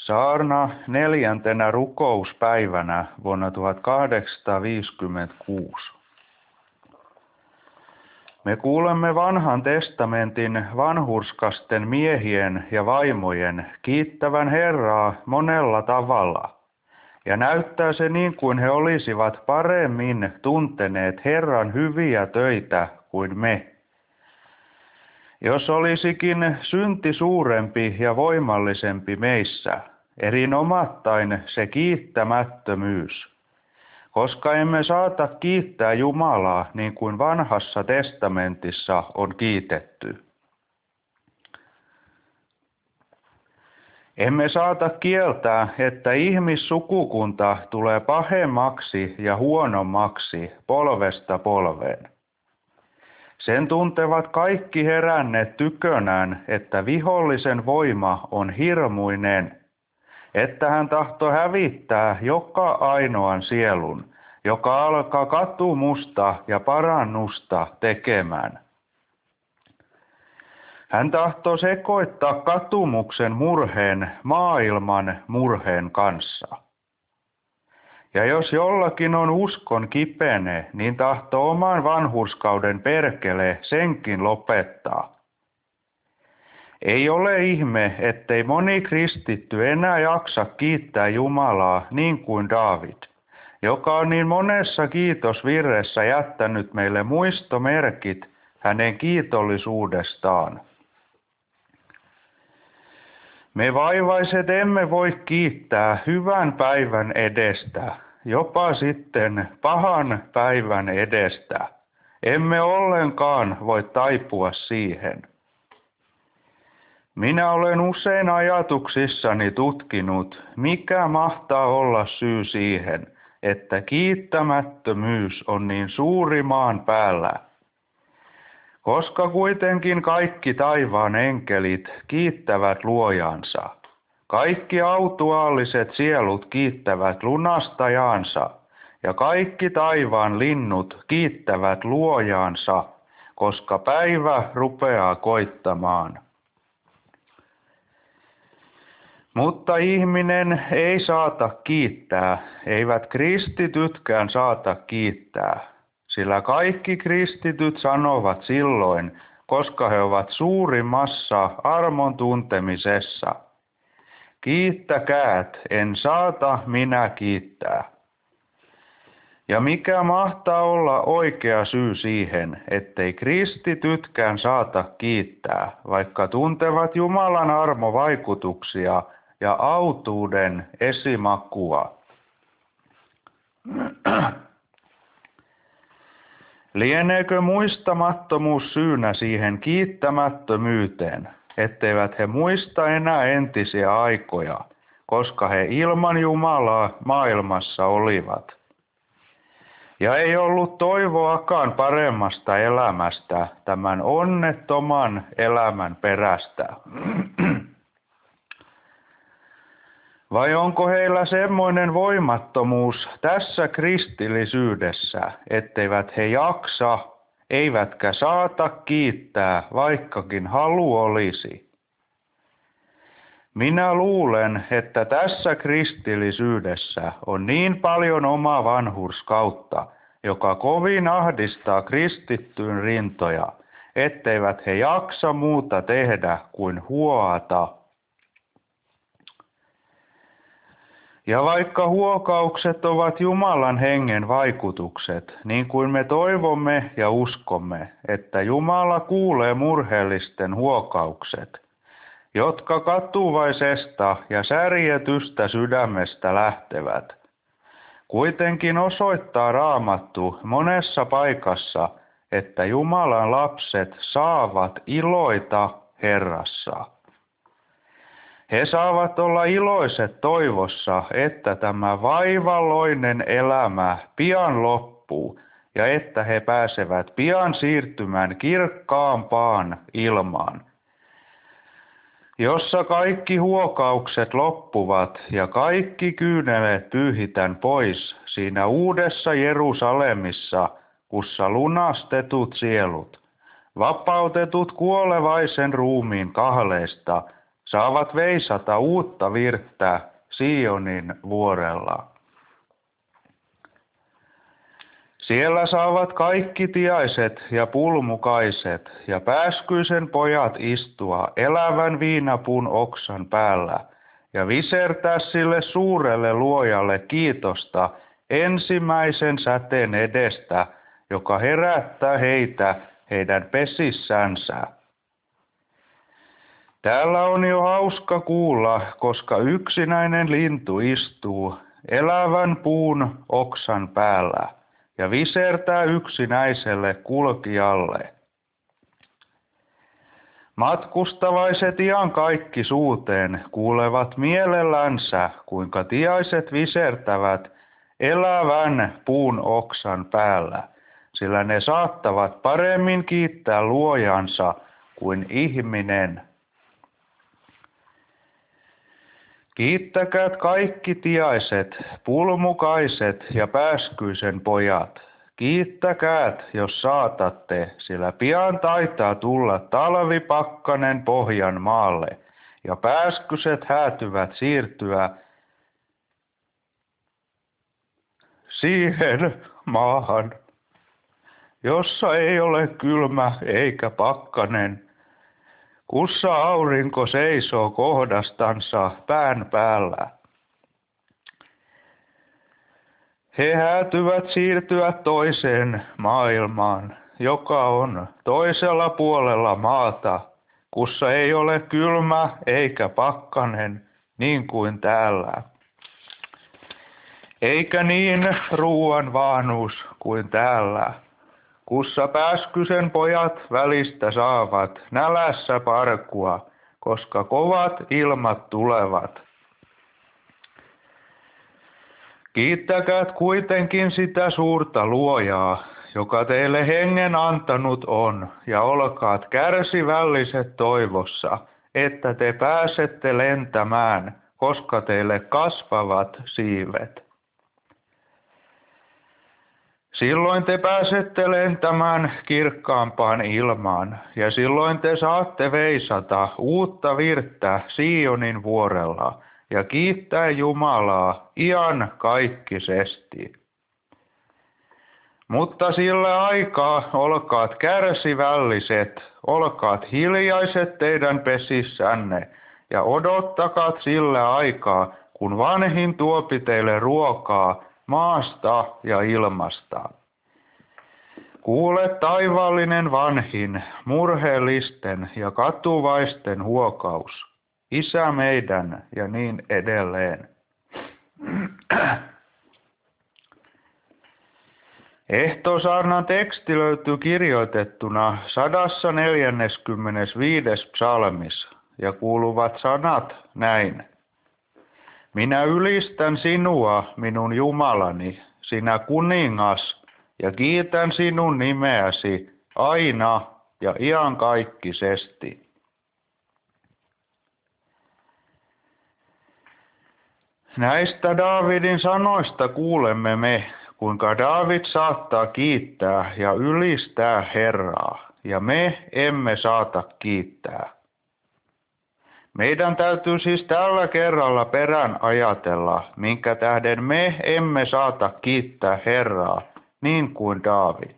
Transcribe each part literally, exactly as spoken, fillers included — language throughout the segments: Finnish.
Saarna neljäntenä rukouspäivänä vuonna tuhatkahdeksansataaviisikymmentäkuusi. Me kuulemme vanhan testamentin vanhurskasten miehien ja vaimojen kiittävän Herraa monella tavalla. Ja näyttää se niin kuin he olisivat paremmin tunteneet Herran hyviä töitä kuin me. Jos olisikin synti suurempi ja voimallisempi meissä, erinomattain se kiittämättömyys, koska emme saata kiittää Jumalaa niin kuin vanhassa testamentissa on kiitetty. Emme saata kieltää, että ihmissukukunta tulee pahemmaksi ja huonommaksi polvesta polveen. Sen tuntevat kaikki heränneet tykönään, että vihollisen voima on hirmuinen, että hän tahtoo hävittää joka ainoan sielun, joka alkaa katumusta ja parannusta tekemään. Hän tahtoo sekoittaa katumuksen murheen maailman murheen kanssa. Ja jos jollakin on uskon kipene, niin tahtoo oman vanhurskauden perkele senkin lopettaa. Ei ole ihme, ettei moni kristitty enää jaksa kiittää Jumalaa niin kuin Daavid, joka on niin monessa kiitosvirressä jättänyt meille muistomerkit hänen kiitollisuudestaan. Me vaivaiset emme voi kiittää hyvän päivän edestä, jopa sitten pahan päivän edestä. Emme ollenkaan voi taipua siihen. Minä olen usein ajatuksissani tutkinut, mikä mahtaa olla syy siihen, että kiittämättömyys on niin suuri maan päällä. Koska kuitenkin kaikki taivaan enkelit kiittävät luojansa. Kaikki autuaalliset sielut kiittävät lunastajansa, ja kaikki taivaan linnut kiittävät luojansa, koska päivä rupeaa koittamaan. Mutta ihminen ei saata kiittää, eivät kristitytkään saata kiittää. Sillä kaikki kristityt sanovat silloin, koska he ovat suurimmassa armon tuntemisessa. Kiittäkäät, en saata minä kiittää. Ja mikä mahtaa olla oikea syy siihen, ettei kristitytkään saata kiittää, vaikka tuntevat Jumalan armovaikutuksia ja autuuden esimakua? Lieneekö muistamattomuus syynä siihen kiittämättömyyteen, etteivät he muista enää entisiä aikoja, koska he ilman Jumalaa maailmassa olivat? Ja ei ollut toivoakaan paremmasta elämästä tämän onnettoman elämän perästä. Vai onko heillä semmoinen voimattomuus tässä kristillisyydessä, etteivät he jaksa, eivätkä saata kiittää, vaikkakin halu olisi? Minä luulen, että tässä kristillisyydessä on niin paljon omaa vanhurskautta, joka kovin ahdistaa kristittyyn rintoja, etteivät he jaksa muuta tehdä kuin huoata. Ja vaikka huokaukset ovat Jumalan hengen vaikutukset, niin kuin me toivomme ja uskomme, että Jumala kuulee murheellisten huokaukset, jotka katuvaisesta ja särjetystä sydämestä lähtevät, kuitenkin osoittaa Raamattu monessa paikassa, että Jumalan lapset saavat iloita Herrassa. He saavat olla iloiset toivossa, että tämä vaivalloinen elämä pian loppuu ja että he pääsevät pian siirtymään kirkkaampaan ilmaan, jossa kaikki huokaukset loppuvat ja kaikki kyyneleet pyyhitään pois siinä uudessa Jerusalemissa, kussa lunastetut sielut, vapautetut kuolevaisen ruumiin kahleista saavat veisata uutta virttä Sionin vuorella. Siellä saavat kaikki tiaiset ja pulmukaiset ja pääskyisen pojat istua elävän viinapuun oksan päällä ja visertää sille suurelle luojalle kiitosta ensimmäisen säteen edestä, joka herättää heitä heidän pesissänsä. Täällä on jo hauska kuulla, koska yksinäinen lintu istuu elävän puun oksan päällä ja visertää yksinäiselle kulkijalle. Matkustavaiset iankaikkisuuteen kuulevat mielellänsä, kuinka tiaiset visertävät elävän puun oksan päällä, sillä ne saattavat paremmin kiittää luojansa kuin ihminen. Kiittäkäät kaikki tiaiset, pulmukaiset ja pääskyisen pojat. Kiittäkäät, jos saatatte, sillä pian taitaa tulla talvipakkanen pohjan maalle, ja pääskyset häätyvät siirtyä siihen maahan, jossa ei ole kylmä eikä pakkanen, kussa aurinko seisoo kohdastansa pään päällä. He häätyvät siirtyä toiseen maailmaan, joka on toisella puolella maata, kussa ei ole kylmä eikä pakkanen niin kuin täällä. Eikä niin ruuan vaanuus kuin täällä, kussa pääskysen pojat välistä saavat nälässä parkua, koska kovat ilmat tulevat. Kiittäkäät kuitenkin sitä suurta luojaa, joka teille hengen antanut on, ja olkaat kärsivälliset toivossa, että te pääsette lentämään, koska teille kasvavat siivet. Silloin te pääsette lentämään kirkkaampaan ilmaan, ja silloin te saatte veisata uutta virttä Sionin vuorella ja kiittää Jumalaa ian kaikkisesti. Mutta sillä aikaa olkaat kärsivälliset, olkaat hiljaiset teidän pesissänne, ja odottakaat sillä aikaa, kun vanhin tuopi teille ruokaa maasta ja ilmasta. Kuule taivaallinen vanhin, murheellisten ja katuvaisten huokaus, Isä meidän ja niin edelleen. Ehtosaarnan teksti löytyy kirjoitettuna sadassa neljänneskymmenesviides psalmis ja kuuluvat sanat näin. Minä ylistän sinua, minun Jumalani, sinä kuningas, ja kiitän sinun nimeäsi aina ja iankaikkisesti. Näistä Daavidin sanoista kuulemme me, kuinka Daavid saattaa kiittää ja ylistää Herraa, ja me emme saata kiittää. Meidän täytyy siis tällä kerralla perään ajatella, minkä tähden me emme saata kiittää Herraa niin kuin Daavid.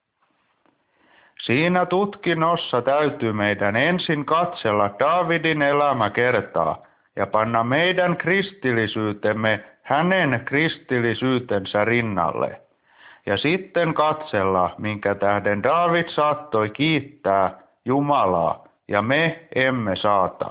Siinä tutkinnossa täytyy meidän ensin katsella Daavidin elämäkertaa ja panna meidän kristillisyytemme hänen kristillisyytensä rinnalle. Ja sitten katsella, minkä tähden Daavid saattoi kiittää Jumalaa ja me emme saata.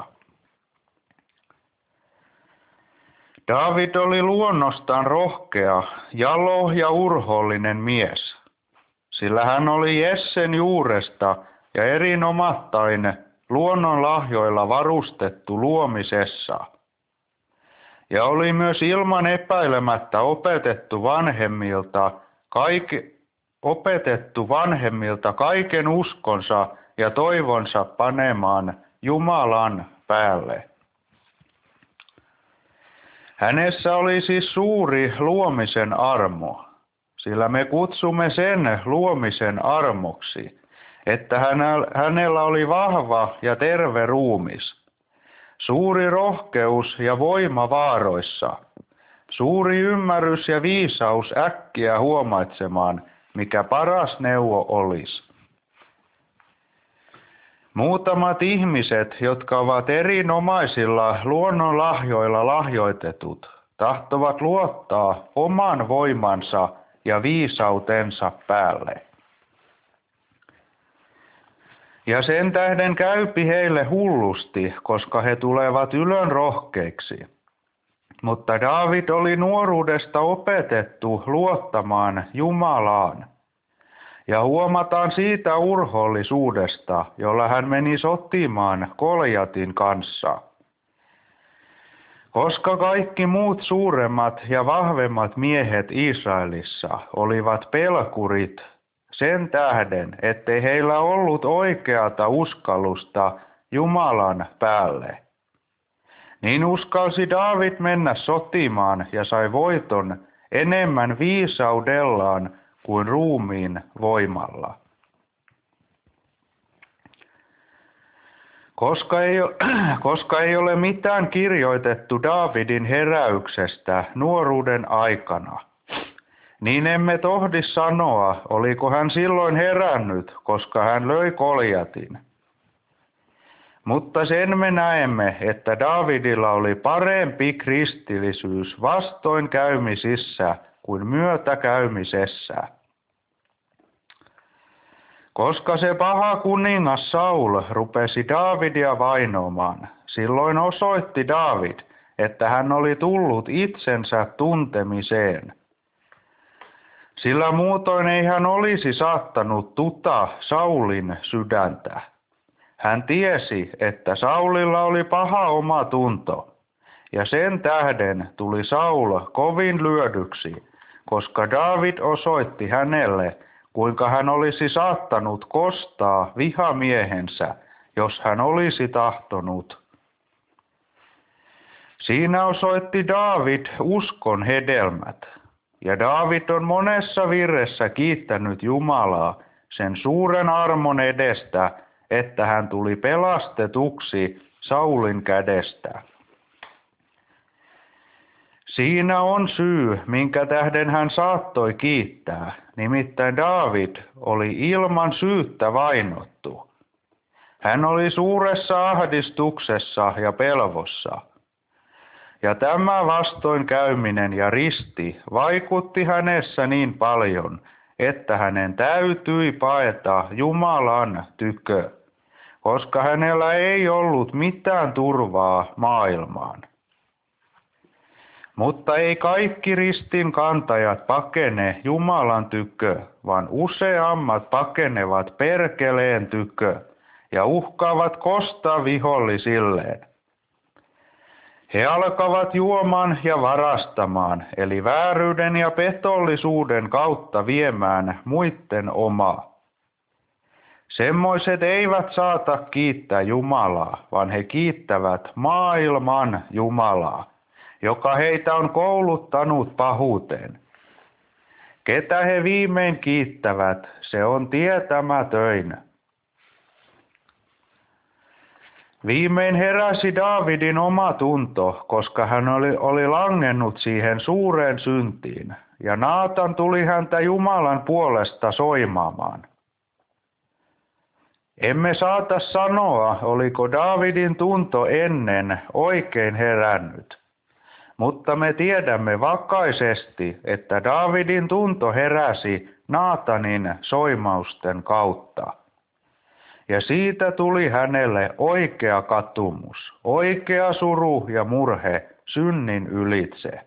Daavid oli luonnostaan rohkea, jalo ja urhoollinen mies, sillä hän oli Jessen juuresta ja erinomattain luonnonlahjoilla varustettu luomisessa. Ja oli myös ilman epäilemättä opetettu vanhemmilta, kaike, opetettu vanhemmilta kaiken uskonsa ja toivonsa panemaan Jumalan päälle. Hänessä oli siis suuri luomisen armo, sillä me kutsumme sen luomisen armoksi, että hänellä oli vahva ja terve ruumis. suuri rohkeus ja voima vaaroissa, suuri ymmärrys ja viisaus äkkiä huomaitsemaan, mikä paras neuvo olisi. Muutamat ihmiset, jotka ovat erinomaisilla luonnonlahjoilla lahjoitetut, tahtovat luottaa oman voimansa ja viisautensa päälle. Ja sen tähden käypi heille hullusti, koska he tulevat ylön rohkeiksi. Mutta Daavid oli nuoruudesta opetettu luottamaan Jumalaan. Ja huomataan siitä urhoollisuudesta, jolla hän meni sotimaan Goljatin kanssa. Koska kaikki muut suuremmat ja vahvemmat miehet Israelissa olivat pelkurit sen tähden, ettei heillä ollut oikeata uskallusta Jumalan päälle, niin uskalsi Daavid mennä sotimaan ja sai voiton enemmän viisaudellaan kuin ruumiin voimalla. Koska ei, koska ei ole mitään kirjoitettu Daavidin heräyksestä nuoruuden aikana, niin emme tohdi sanoa, oliko hän silloin herännyt, koska hän löi Goljatin. Mutta sen me näemme, että Daavidilla oli parempi kristillisyys vastoinkäymisissä kuin myötäkäymisessä. Koska se paha kuningas Saul rupesi Daavidia vainoamaan, silloin osoitti Daavid, että hän oli tullut itsensä tuntemiseen. Sillä muutoin ei hän olisi saattanut tuta Saulin sydäntä. Hän tiesi, että Saulilla oli paha omatunto, ja sen tähden tuli Saul kovin lyödyksi, koska Daavid osoitti hänelle, kuinka hän olisi saattanut kostaa vihamiehensä, jos hän olisi tahtonut. Siinä osoitti Daavid uskon hedelmät, ja Daavid on monessa virressä kiittänyt Jumalaa sen suuren armon edestä, että hän tuli pelastetuksi Saulin kädestä. Siinä on syy, minkä tähden hän saattoi kiittää, nimittäin Daavid oli ilman syyttä vainottu. Hän oli suuressa ahdistuksessa ja pelvossa. Ja tämä vastoinkäyminen ja risti vaikutti hänessä niin paljon, että hänen täytyi paeta Jumalan tykö, koska hänellä ei ollut mitään turvaa maailmaan. Mutta ei kaikki ristin kantajat pakene Jumalan tykö, vaan useammat pakenevat perkeleen tykö ja uhkaavat kostaa vihollisilleen. He alkavat juomaan ja varastamaan, eli vääryyden ja petollisuuden kautta viemään muitten omaa. Semmoiset eivät saata kiittää Jumalaa, vaan he kiittävät maailman Jumalaa, joka heitä on kouluttanut pahuuteen. Ketä he viimein kiittävät, se on tietämätön. Viimein heräsi Daavidin omatunto, koska hän oli, oli langennut siihen suureen syntiin, ja Naatan tuli häntä Jumalan puolesta soimaamaan. Emme saata sanoa, oliko Daavidin tunto ennen oikein herännyt, mutta me tiedämme vakaisesti, että Daavidin tunto heräsi Naatanin soimausten kautta. Ja siitä tuli hänelle oikea katumus, oikea suru ja murhe synnin ylitse.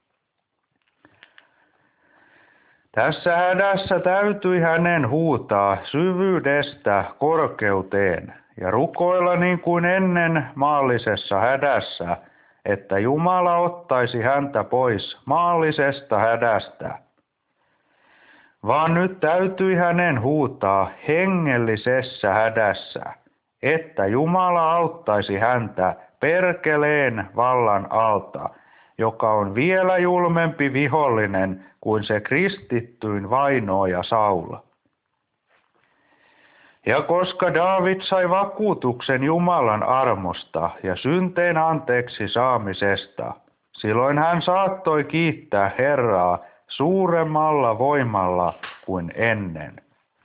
Tässä hädässä täytyi hänen huutaa syvyydestä korkeuteen ja rukoilla niin kuin ennen maallisessa hädässä, että Jumala ottaisi häntä pois maallisesta hädästä. Vaan nyt täytyi hänen huutaa hengellisessä hädässä, että Jumala auttaisi häntä perkeleen vallan alta, joka on vielä julmempi vihollinen kuin se kristittyin vainoaja Saul. Ja koska Daavid sai vakuutuksen Jumalan armosta ja synteen anteeksi saamisesta, silloin hän saattoi kiittää Herraa suuremmalla voimalla kuin ennen.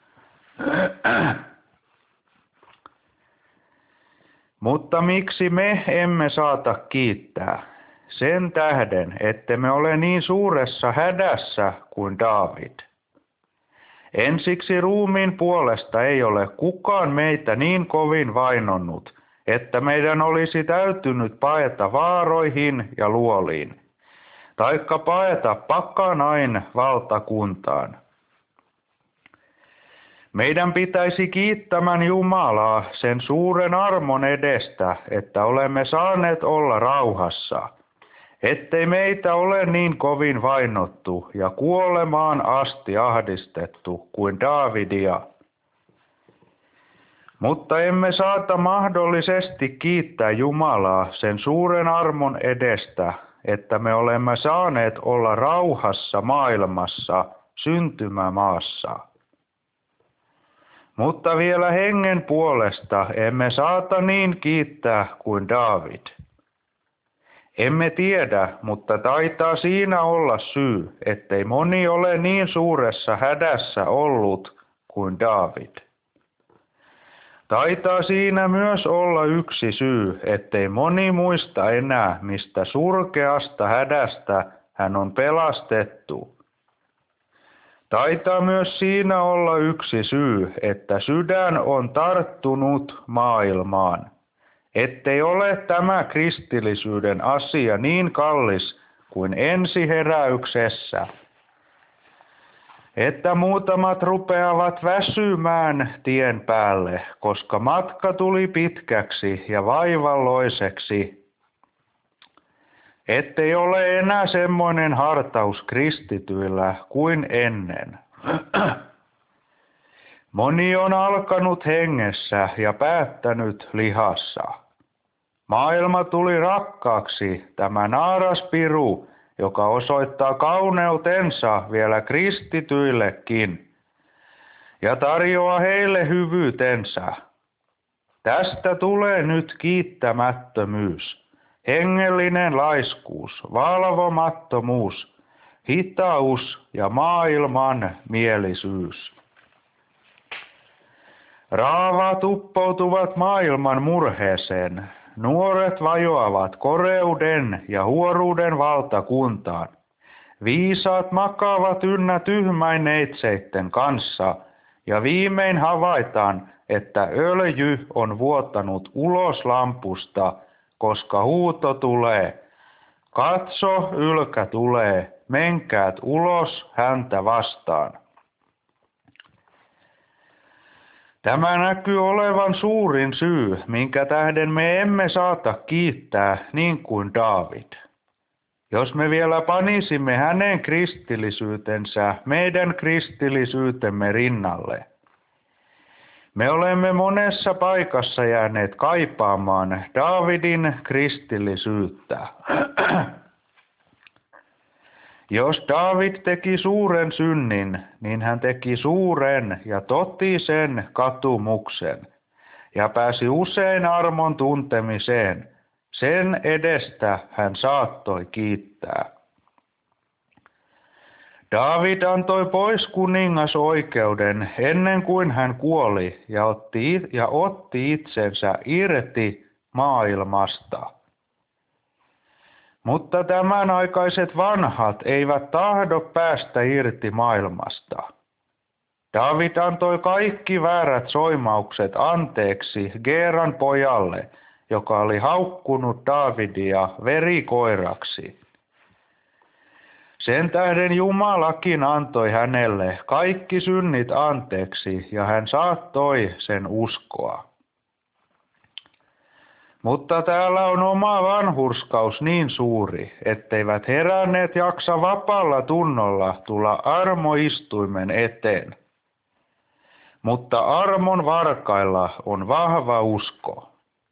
Mutta miksi me emme saata kiittää? Sen tähden, ettemme ole niin suuressa hädässä kuin Daavid. Ensiksi ruumiin puolesta ei ole kukaan meitä niin kovin vainonnut, että meidän olisi täytynyt paeta vaaroihin ja luoliin, taikka paeta pakanain valtakuntaan. Meidän pitäisi kiittämän Jumalaa sen suuren armon edestä, että olemme saaneet olla rauhassa, ettei meitä ole niin kovin vainottu ja kuolemaan asti ahdistettu kuin Daavidia. Mutta emme saata mahdollisesti kiittää Jumalaa sen suuren armon edestä, että me olemme saaneet olla rauhassa maailmassa, syntymämaassa. Mutta vielä hengen puolesta emme saata niin kiittää kuin Daavid. Emme tiedä, mutta taitaa siinä olla syy, ettei moni ole niin suuressa hädässä ollut kuin Daavid. Taitaa siinä myös olla yksi syy, ettei moni muista enää, mistä surkeasta hädästä hän on pelastettu. Taitaa myös siinä olla yksi syy, että sydän on tarttunut maailmaan, ettei ole tämä kristillisyyden asia niin kallis kuin ensiheräyksessä, että muutamat rupeavat väsymään tien päälle, koska matka tuli pitkäksi ja vaivalloiseksi, ettei ole enää semmoinen hartaus kristityillä kuin ennen. Moni on alkanut hengessä ja päättänyt lihassa. Maailma tuli rakkaaksi tämä naaras piru, joka osoittaa kauneutensa vielä kristityillekin ja tarjoaa heille hyvyytensä. Tästä tulee nyt kiittämättömyys, hengellinen laiskuus, valvomattomuus, hitaus ja maailman mielisyys. Raavaat uppoutuvat maailman murheeseen, nuoret vajoavat koreuden ja huoruuden valtakuntaan. Viisaat makaavat ynnä tyhmäineitseitten kanssa, ja viimein havaitaan, että öljy on vuotanut ulos lampusta, koska huuto tulee. Katso, ylkä tulee, menkäät ulos häntä vastaan. Tämä näkyy olevan suurin syy, minkä tähden me emme saata kiittää niin kuin Daavid. Jos me vielä panisimme hänen kristillisyytensä meidän kristillisyytemme rinnalle, me olemme monessa paikassa jääneet kaipaamaan Daavidin kristillisyyttä. Jos Daavid teki suuren synnin, niin hän teki suuren ja totisen katumuksen ja pääsi usein armon tuntemiseen. Sen edestä hän saattoi kiittää. Daavid antoi pois kuningasoikeuden ennen kuin hän kuoli ja otti, ja otti itsensä irti maailmasta. Mutta tämänaikaiset vanhat eivät tahdo päästä irti maailmasta. Daavid antoi kaikki väärät soimaukset anteeksi Geeran pojalle, joka oli haukkunut Daavidia verikoiraksi. Sen tähden Jumalakin antoi hänelle kaikki synnit anteeksi ja hän saattoi sen uskoa. Mutta täällä on oma vanhurskaus niin suuri, etteivät heränneet jaksa vapaalla tunnolla tulla armoistuimen eteen. Mutta armon varkailla on vahva usko.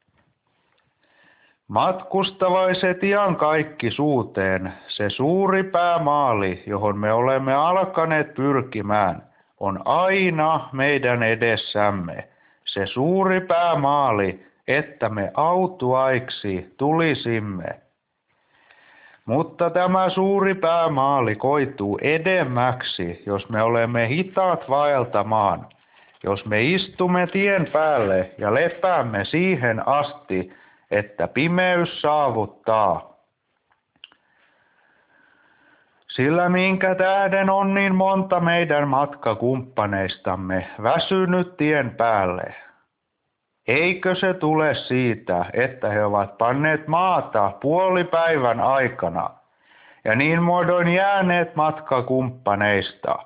Matkustavaiset iankaikkisuuteen, se suuri päämaali, johon me olemme alkaneet pyrkimään, on aina meidän edessämme, se suuri päämaali, että me autuaiksi tulisimme. Mutta tämä suuri päämaali koituu edemmäksi, jos me olemme hitaat vaeltamaan, jos me istumme tien päälle ja lepäämme siihen asti, että pimeys saavuttaa. Sillä minkä tähden on niin monta meidän matkakumppaneistamme väsynyt tien päälle? Eikö se tule siitä, että he ovat panneet maata puolipäivän aikana ja niin muodoin jääneet matkakumppaneista?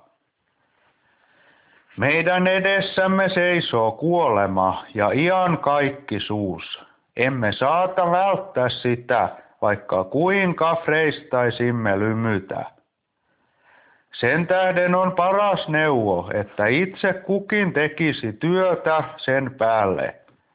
Meidän edessämme seisoo kuolema ja iankaikkisuus. Emme saata välttää sitä, vaikka kuinka freistaisimme lymytä. Sen tähden on paras neuvo, että itse kukin tekisi työtä sen päälle,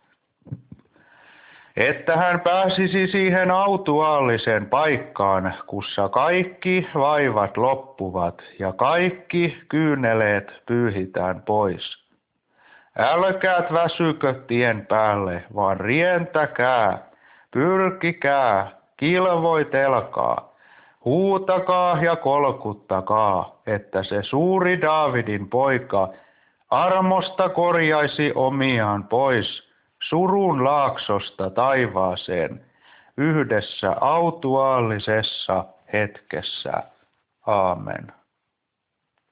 että hän pääsisi siihen autuaalliseen paikkaan, kussa kaikki vaivat loppuvat ja kaikki kyyneleet pyyhitään pois. Älkäät väsykö tien päälle, vaan rientäkää, pyrkikää, kilvoitelkaa, huutakaa ja kolkuttakaa, että se suuri Daavidin poika armosta korjaisi omiaan pois surun laaksosta taivaaseen yhdessä autuaallisessa hetkessä. Aamen.